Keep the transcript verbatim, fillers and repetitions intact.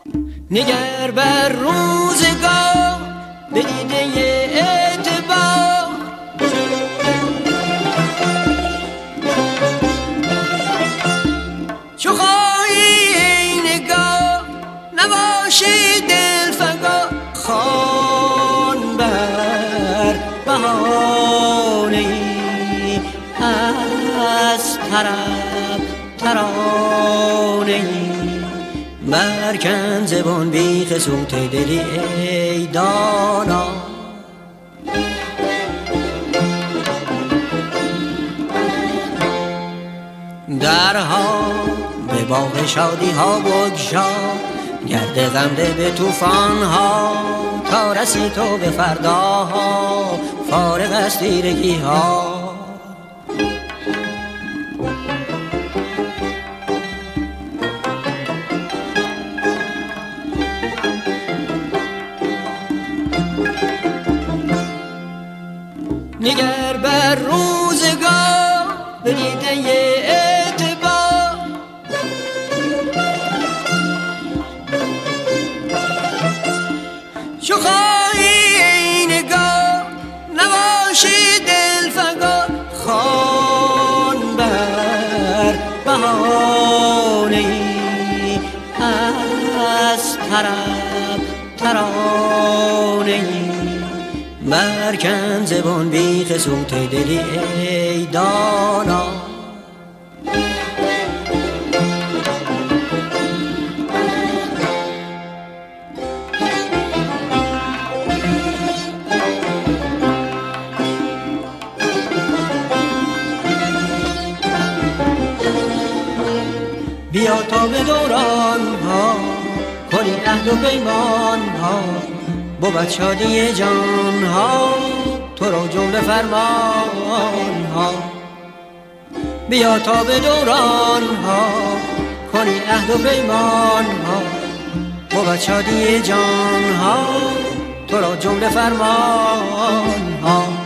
نگر بر روزگار به دیده اعتبار، چو خواهی ای نگاه نباشی دلفگار، خوان بر بهانه ای از طرب ترانه ای، برکن زبان بیخ صوت دلی ای دانا. درها به باغ شادی ها بگشا، گرد غمده به توفان ها، تا رسی تو به فرداها فارغ از تیرگی ها. نگر بر روزگار به دیده اعتبار، چو خواهی ای نگاه نباشی دلفگار، خوان بر بهانه ای از طرب ترانه ای، برکن زبان بیخ صوت دلی ای دانا. بیا تا به دوران ها کنی عهد و پیمان ها، بود شادی جان ها تو را جمله فرمان ها. بیا تا به دوران ها کنی عهد و پیمان ها، بود شادی جان ها تو را جمله فرمان ها.